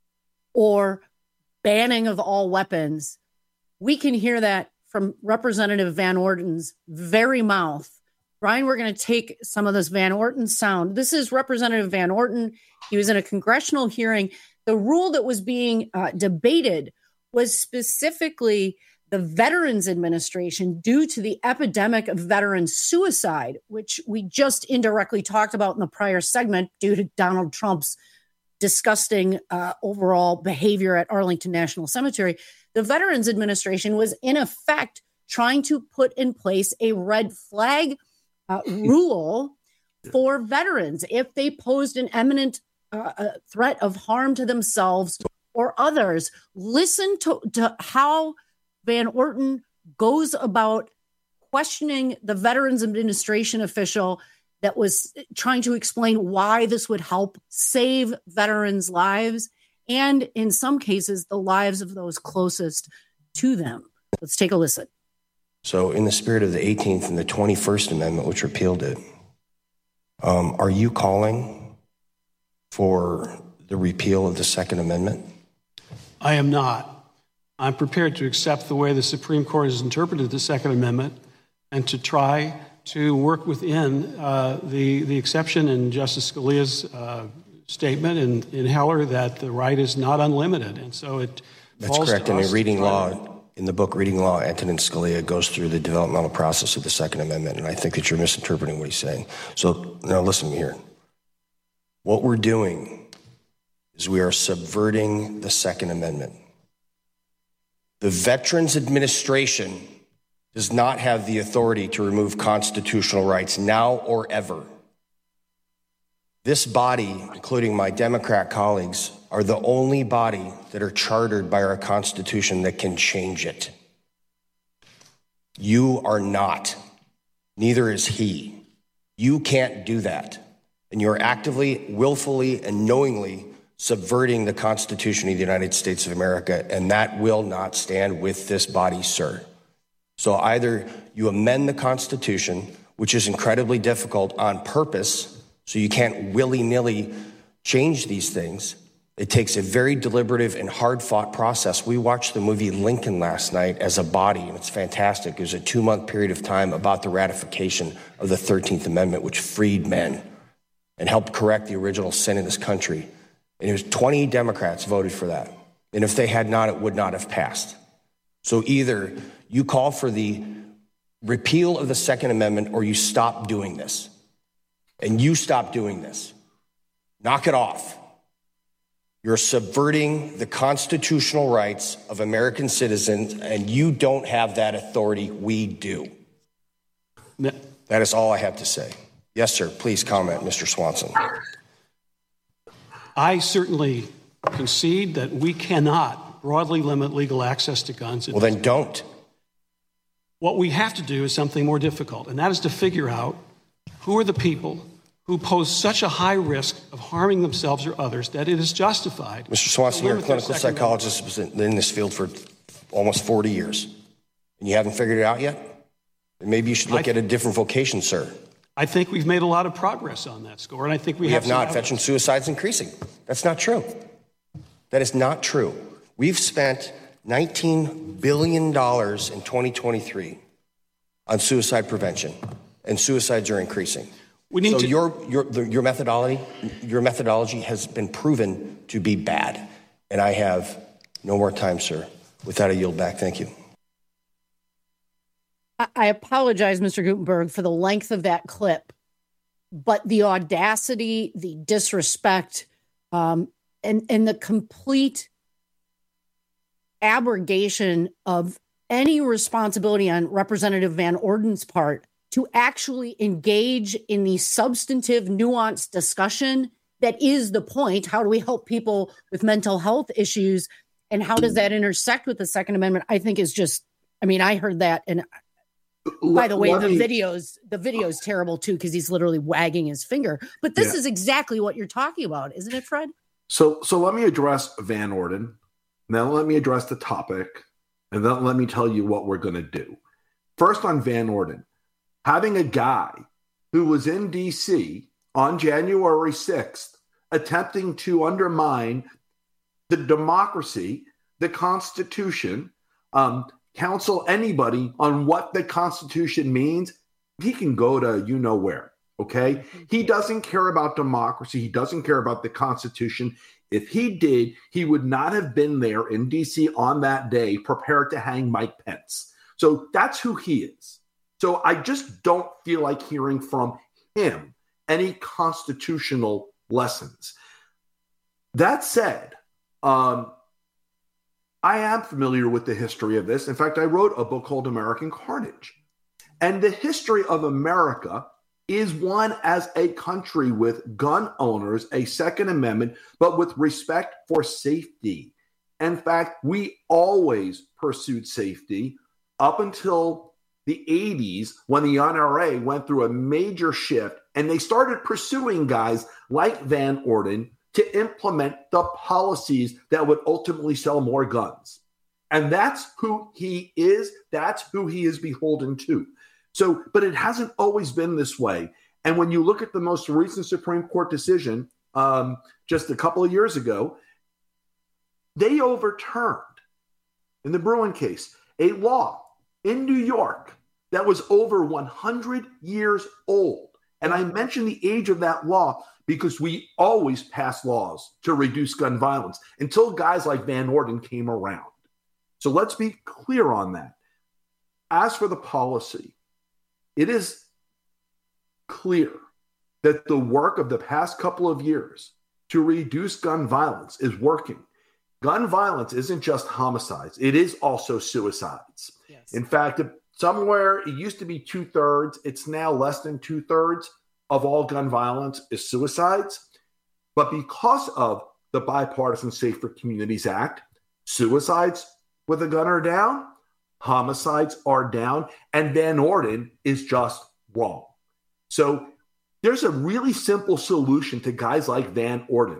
or banning of all weapons, we can hear that from Representative Van Orden's very mouth. Brian, we're going to take some of this Van Orten sound. This is Representative Van Orten. He was in a congressional hearing. The rule that was being uh, debated was specifically the Veterans Administration due to the epidemic of veteran suicide, which we just indirectly talked about in the prior segment due to Donald Trump's disgusting uh, overall behavior at Arlington National Cemetery. The Veterans Administration was in effect trying to put in place a red flag uh, rule for veterans if they posed an imminent uh, a threat of harm to themselves or others. Listen to, to how Van Orten goes about questioning the Veterans Administration official that was trying to explain why this would help save veterans' lives and, in some cases, the lives of those closest to them. Let's take a listen. So in the spirit of the eighteenth and the twenty-first Amendment, which repealed it, um, are you calling for the repeal of the Second Amendment? I am not. I'm prepared to accept the way the Supreme Court has interpreted the Second Amendment and to try to work within uh, the, the exception in Justice Scalia's uh, statement in, in Heller that the right is not unlimited. And so it That's correct. And in reading law, in the book Reading Law, Antonin Scalia goes through the developmental process of the Second Amendment, and I think that you're misinterpreting what he's saying. So now listen here. What we're doing is we are subverting the Second Amendment. The Veterans Administration does not have the authority to remove constitutional rights now or ever. This body, including my Democrat colleagues, are the only body that are chartered by our Constitution that can change it. You are not. Neither is he. You can't do that. And you're actively, willfully, and knowingly subverting the Constitution of the United States of America, and that will not stand with this body, sir. So either you amend the Constitution, which is incredibly difficult on purpose, so you can't willy-nilly change these things. It takes a very deliberative and hard-fought process. We watched the movie Lincoln last night as a body, and it's fantastic. It was a two-month period of time about the ratification of the thirteenth Amendment, which freed men and helped correct the original sin in this country. And it was twenty Democrats voted for that. And if they had not, it would not have passed. So either you call for the repeal of the Second Amendment or you stop doing this. And you stop doing this. Knock it off. You're subverting the constitutional rights of American citizens, and you don't have that authority. We do. That is all I have to say. Yes, sir. Please comment, Mister Swanson. I certainly concede that we cannot broadly limit legal access to guns. Well, then don't. What we have to do is something more difficult, and that is to figure out who are the people who pose such a high risk of harming themselves or others that it is justified. Mister Swanson, you're a clinical psychologist who's been in this field for almost forty years, and you haven't figured it out yet? Maybe you should look I, at a different vocation, sir. I think we've made a lot of progress on that score, and I think we, we have, have not. Veteran suicide's increasing. That's not true. That is not true. We've spent nineteen billion dollars in twenty twenty-three on suicide prevention, and suicides are increasing. We need so to- your your your methodology your methodology has been proven to be bad, and I have no more time, sir. With that, I yield back. Thank you. I apologize, Mister Gutenberg, for the length of that clip, but the audacity, the disrespect, um, and, and the complete abrogation of any responsibility on Representative Van Orden's part to actually engage in the substantive, nuanced discussion that is the point. How do we help people with mental health issues and how does that intersect with the Second Amendment, I think is just, I mean, I heard that. And by the way, Let the me- videos, the video is terrible too, because he's literally wagging his finger. But this Yeah. is exactly what you're talking about, isn't it, Fred? So, so let me address Van Orden. Then let me address the topic, and then let me tell you what we're going to do. First, on Van Orden, having a guy who was in D C on January sixth attempting to undermine the democracy, the Constitution, um, counsel anybody on what the Constitution means, he can go to you know where. Okay. He doesn't care about democracy. He doesn't care about the Constitution. If he did, he would not have been there in D C on that day prepared to hang Mike Pence. So that's who he is. So I just don't feel like hearing from him any constitutional lessons. That said, um, I am familiar with the history of this. In fact, I wrote a book called American Carnage. And the history of America is one as a country with gun owners, a Second Amendment, but with respect for safety. In fact, we always pursued safety up until the eighties when the N R A went through a major shift and they started pursuing guys like Van Orden to implement the policies that would ultimately sell more guns. And that's who he is. That's who he is beholden to. So, but it hasn't always been this way. And when you look at the most recent Supreme Court decision um, just a couple of years ago, they overturned, in the Bruen case, a law in New York that was over one hundred years old. And I mention the age of that law because we always pass laws to reduce gun violence until guys like Van Orden came around. So let's be clear on that. As for the policy, it is clear that the work of the past couple of years to reduce gun violence is working. Gun violence isn't just homicides. It is also suicides. Yes. In fact, somewhere it used to be two thirds. It's now less than two thirds of all gun violence is suicides. But because of the Bipartisan Safer Communities Act, suicides with a gun are down, homicides are down, and Van Orden is just wrong. So there's a really simple solution to guys like Van Orden.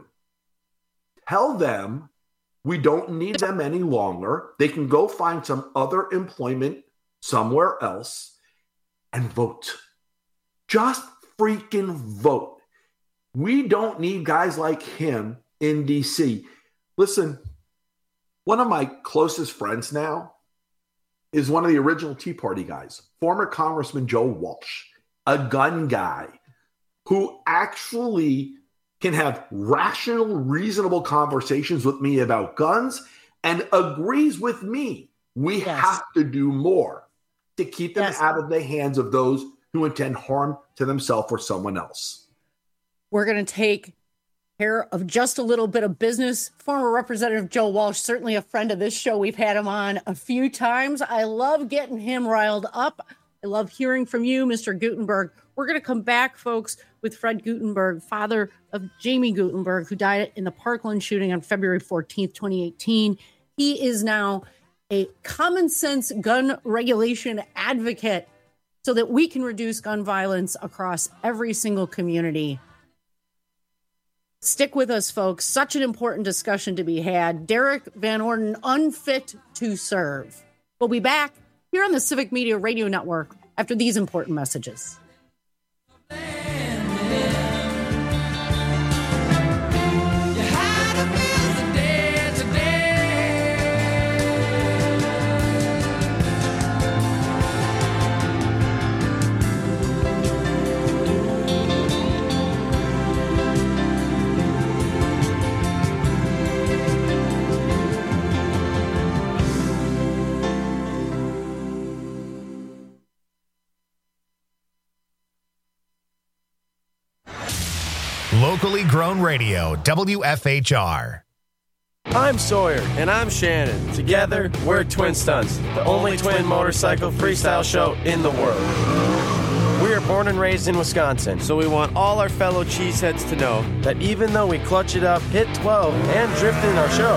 Tell them we don't need them any longer. They can go find some other employment somewhere else and vote. Just freaking vote. We don't need guys like him in D C. Listen, one of my closest friends now is one of the original Tea Party guys, former Congressman Joe Walsh, a gun guy who actually can have rational, reasonable conversations with me about guns and agrees with me. We yes. have to do more to keep them yes. out of the hands of those who intend harm to themselves or someone else. We're going to take care of just a little bit of business. Former Representative Joe Walsh, certainly a friend of this show. We've had him on a few times. I love getting him riled up. I love hearing from you, Mister Guttenberg. We're going to come back, folks, with Fred Guttenberg, father of Jamie Guttenberg, who died in the Parkland shooting on February fourteenth, twenty eighteen. He is now a common sense gun regulation advocate so that we can reduce gun violence across every single community. Stick with us, folks. Such an important discussion to be had. Derek Van Orden, unfit to serve. We'll be back here on the Civic Media Radio Network after these important messages. Locally grown radio, W F H R. I'm Sawyer. And I'm Shannon. Together, we're Twin Stunts, the only twin motorcycle freestyle show in the world. We are born and raised in Wisconsin, so we want all our fellow cheeseheads to know that even though we clutch it up, hit twelve, and drift in our show,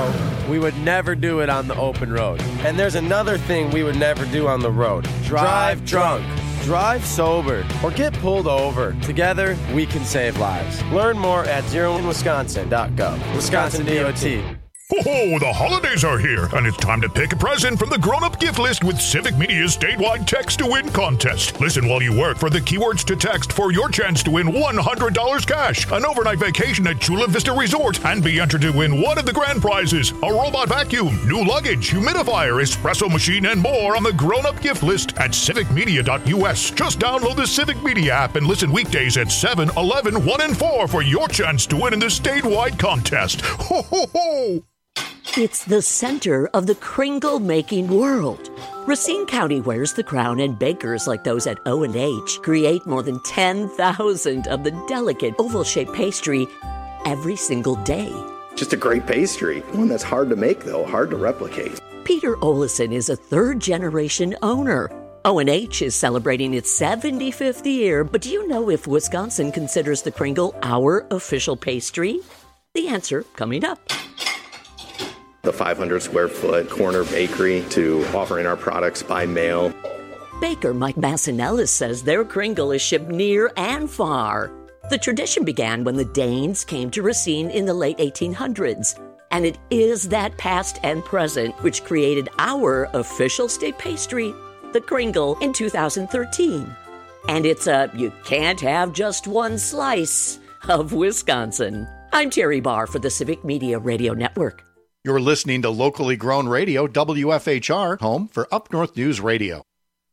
we would never do it on the open road. And there's another thing we would never do on the road. Drive drunk. Drive sober or get pulled over. Together, we can save lives. Learn more at zero in wisconsin dot gov. Wisconsin D O T. Oh, the holidays are here, and it's time to pick a present from the grown-up gift list with Civic Media's statewide Text to Win contest. Listen while you work for the keywords to text for your chance to win one hundred dollars cash, an overnight vacation at Chula Vista Resort, and be entered to win one of the grand prizes, a robot vacuum, new luggage, humidifier, espresso machine, and more on the grown-up gift list at civic media dot u s. Just download the Civic Media app and listen weekdays at seven, eleven, one, and four for your chance to win in the statewide contest. Ho, ho, ho! It's the center of the Kringle-making world. Racine County wears the crown, and bakers like those at O and H create more than ten thousand of the delicate oval-shaped pastry every single day. Just a great pastry. One that's hard to make, though, hard to replicate. Peter Olison is a third-generation owner. O and H is celebrating its seventy-fifth year, but do you know if Wisconsin considers the Kringle our official pastry? The answer coming up. The five hundred square foot corner bakery to offering our products by mail. Baker Mike Massinellis says their Kringle is shipped near and far. The tradition began when the Danes came to Racine in the late eighteen hundreds. And it is that past and present which created our official state pastry, the Kringle, in two thousand thirteen. And it's a you can't have just one slice of Wisconsin. I'm Terry Barr for the Civic Media Radio Network. You're listening to locally grown radio, W F H R, home for Up North News Radio.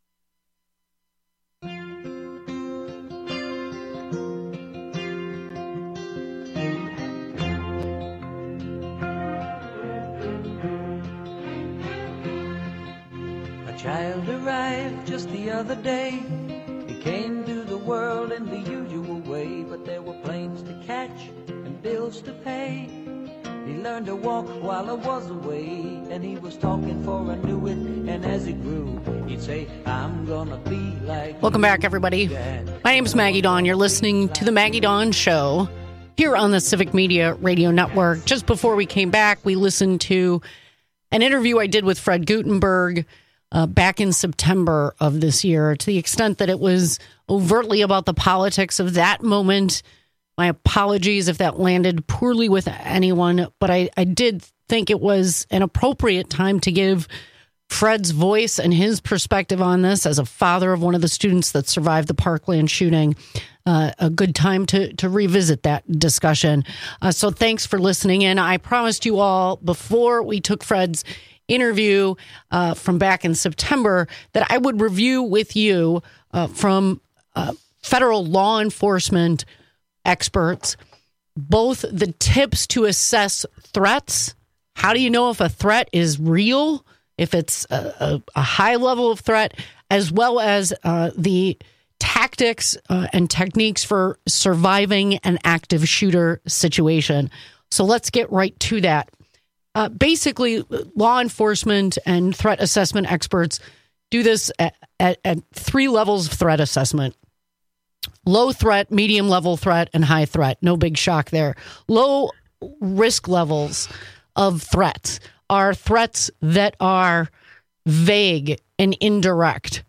A child arrived just the other day. He came to the world in the usual way, but there were planes to catch and bills to pay. He learned to walk while I was away, and he was talking for I knew it, and as he grew, he'd say, I'm gonna be like Welcome back, everybody. My name is Maggie Dawn. You're listening to The Maggie Dawn Show here on the Civic Media Radio Network. Just before we came back, we listened to an interview I did with Fred Gutenberg uh, back in September of this year, to the extent that it was overtly about the politics of that moment. My apologies if that landed poorly with anyone, but I, I did think it was an appropriate time to give Fred's voice and his perspective on this as a father of one of the students that survived the Parkland shooting. Uh, a good time to to revisit that discussion. Uh, so thanks for listening in. I promised you all before we took Fred's interview uh, from back in September that I would review with you uh, from uh, federal law enforcement experts, both the tips to assess threats. How do you know if a threat is real, if it's a, a, a high level of threat, as well as uh, the tactics uh, and techniques for surviving an active shooter situation. So let's get right to that. Uh, basically, law enforcement and threat assessment experts do this at, at, at three levels of threat assessment. Low threat, medium level threat, and high threat. No big shock there. Low risk levels of threats are threats that are vague and indirect.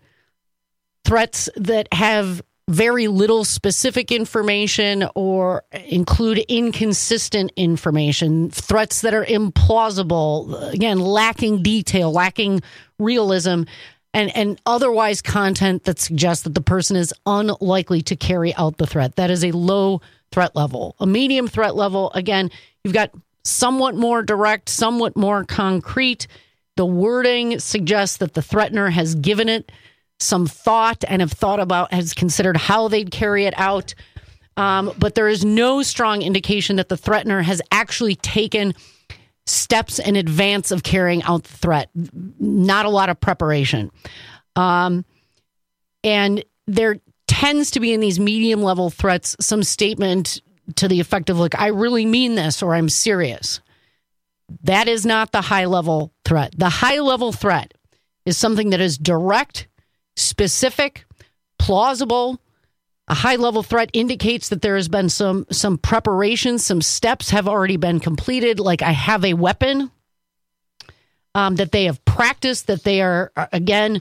Threats that have very little specific information or include inconsistent information. Threats that are implausible, again, lacking detail, lacking realism. And, and otherwise content that suggests that the person is unlikely to carry out the threat. That is a low threat level. A medium threat level, again, you've got somewhat more direct, somewhat more concrete. The wording suggests that the threatener has given it some thought and have thought about, has considered how they'd carry it out. Um, but there is no strong indication that the threatener has actually taken steps in advance of carrying out the threat. Not a lot of preparation. Um, and there tends to be in these medium level threats some statement to the effect of, like, I really mean this, or I'm serious. That is not the high level threat. The high level threat is something that is direct, specific, plausible. A high level threat indicates that there has been some some preparation, some steps have already been completed, like I have a weapon, um, that they have practiced, that they are, again,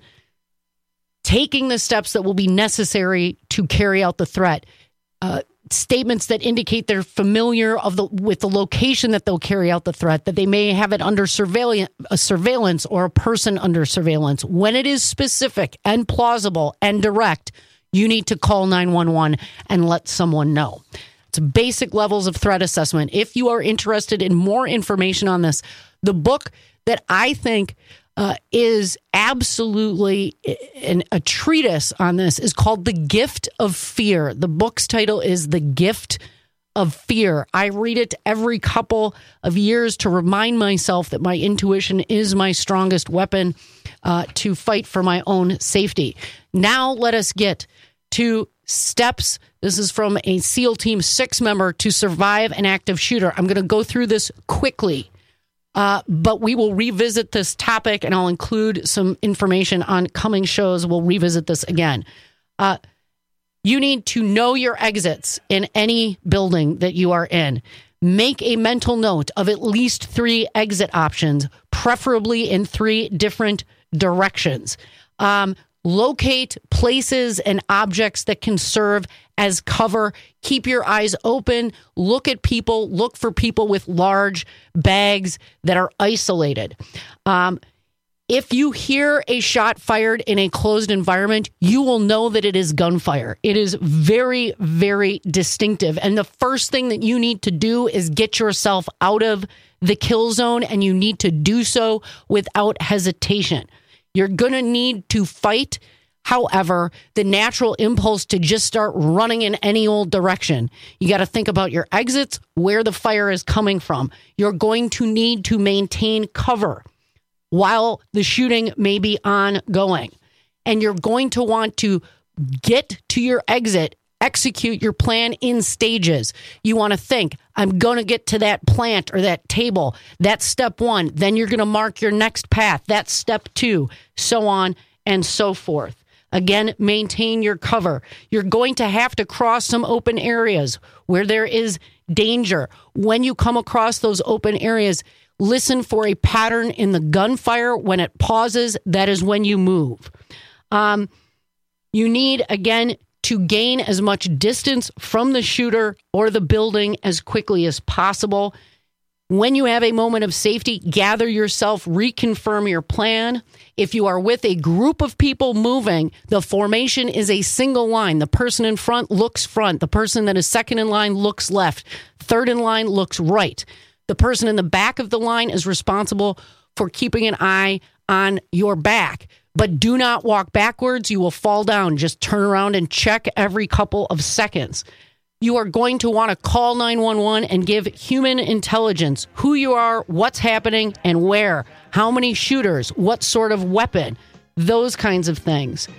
taking the steps that will be necessary to carry out the threat. Uh, statements that indicate they're familiar of the with the location that they'll carry out the threat, that they may have it under surveillance, a surveillance or a person under surveillance. When it is specific and plausible and direct, you need to call nine one one and let someone know. It's basic levels of threat assessment. If you are interested in more information on this, the book that I think uh, is absolutely an, a treatise on this is called The Gift of Fear. The book's title is The Gift of Fear. I read it every couple of years to remind myself that my intuition is my strongest weapon uh, to fight for my own safety. Now let us get to steps. This is from a SEAL Team six member to survive an active shooter. I'm going to go through this quickly, uh, but we will revisit this topic, and I'll include some information on coming shows. We'll revisit this again. Uh, you need to know your exits in any building that you are in. Make a mental note of at least three exit options, preferably in three different directions. Um, Locate places and objects that can serve as cover. Keep your eyes open. Look at people. Look for people with large bags that are isolated. Um, if you hear a shot fired in a closed environment, you will know that it is gunfire. It is very, very distinctive. And the first thing that you need to do is get yourself out of the kill zone, and you need to do so without hesitation. You're going to need to fight. However, the natural impulse to just start running in any old direction. You got to think about your exits, where the fire is coming from. You're going to need to maintain cover while the shooting may be ongoing. And you're going to want to get to your exit, execute your plan in stages. You want to think, I'm going to get to that plant or that table. That's step one. Then you're going to mark your next path. That's step two, so on and so forth. Again, maintain your cover. You're going to have to cross some open areas where there is danger. When you come across those open areas, listen for a pattern in the gunfire. When it pauses, that is when you move. Um, you need, again, to gain as much distance from the shooter or the building as quickly as possible. When you have a moment of safety, gather yourself, reconfirm your plan. If you are with a group of people moving, the formation is a single line. The person in front looks front. The person that is second in line looks left. Third in line looks right. The person in the back of the line is responsible for keeping an eye on your back. But do not walk backwards. You will fall down. Just turn around and check every couple of seconds. You are going to want to call nine one one and give human intelligence who you are, what's happening, and where. How many shooters, what sort of weapon, those kinds of things.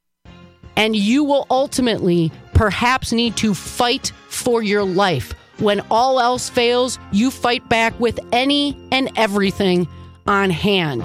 And you will ultimately perhaps need to fight for your life. When all else fails, you fight back with any and everything on hand.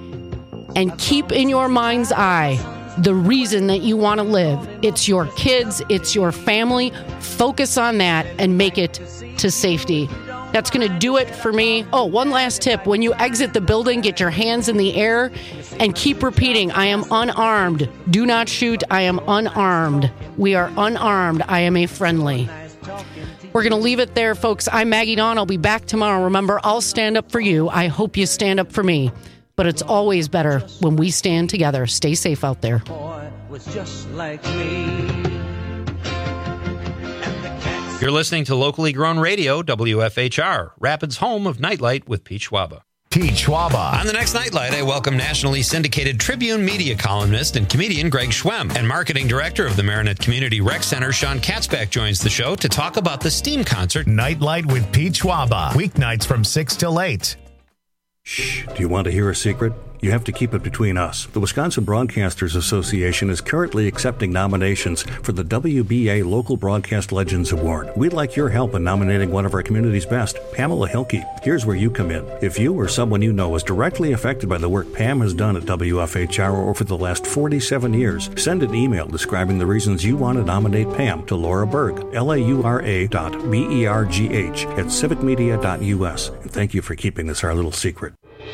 And keep in your mind's eye the reason that you want to live. It's your kids, it's your family. Focus on that and make it to safety. That's going to do it for me. Oh, one last tip. When you exit the building, get your hands in the air and keep repeating, I am unarmed. Do not shoot. I am unarmed. We are unarmed. I am a friendly. We're going to leave it there, folks. I'm Maggie Dawn. I'll be back tomorrow. Remember, I'll stand up for you. I hope you stand up for me. But it's always better when we stand together. Stay safe out there. Was just like me. You're listening to locally grown radio, W F H R, Rapids' home of Nightlight with Pete Schwaba. Pete Schwaba. On the next Nightlight, I welcome nationally syndicated Tribune media columnist and comedian Greg Schwem. And marketing director of the Marinette Community Rec Center, Sean Katzbach, joins the show to talk about the STEAM concert. Nightlight with Pete Schwaba. Weeknights from six till eight. Shh. Do you want to hear a secret? You have to keep it between us. The Wisconsin Broadcasters Association is currently accepting nominations for the W B A Local Broadcast Legends Award. We'd like your help in nominating one of our community's best, Pamela Hilke. Here's where you come in. If you or someone you know is directly affected by the work Pam has done at W F H R over the last forty-seven years, send an email describing the reasons you want to nominate Pam to Laura Berg, L A U R A dot B E R G H at civic media dot U S. And thank you for keeping this our little secret.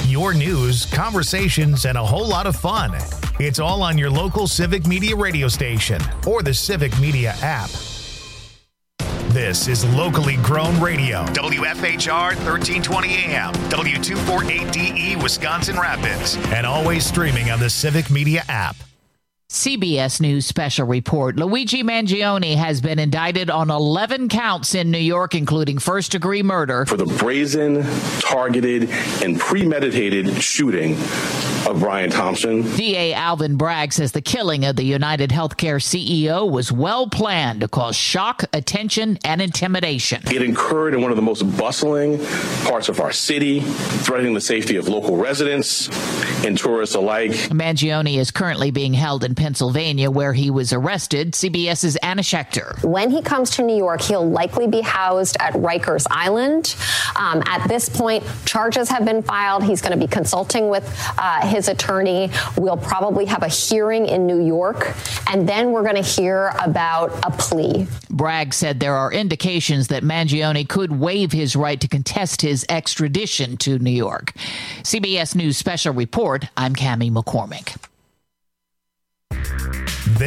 your news, conversations, and a whole lot of fun. It's all on your local Civic Media radio station or the Civic Media app. This is locally grown radio. W F H R thirteen twenty A M, W two forty-eight D E, Wisconsin Rapids, and always streaming on the Civic Media app. C B S News special report. Luigi Mangione has been indicted on eleven counts in New York, including first-degree murder. For the brazen, targeted, and premeditated shooting of Brian Thompson. D A Alvin Bragg says the killing of the United Healthcare C E O was well-planned to cause shock, attention, and intimidation. It occurred in one of the most bustling parts of our city, threatening the safety of local residents and tourists alike. Mangione is currently being held in Pennsylvania, where he was arrested. CBS's Anna Schechter. When he comes to New York, he'll likely be housed at Rikers Island. Um, at this point, charges have been filed. He's going to be consulting with uh, his attorney. We'll probably have a hearing in New York, and then we're going to hear about a plea. Bragg said there are indications that Mangione could waive his right to contest his extradition to New York. C B S News special report. I'm Cammie McCormick.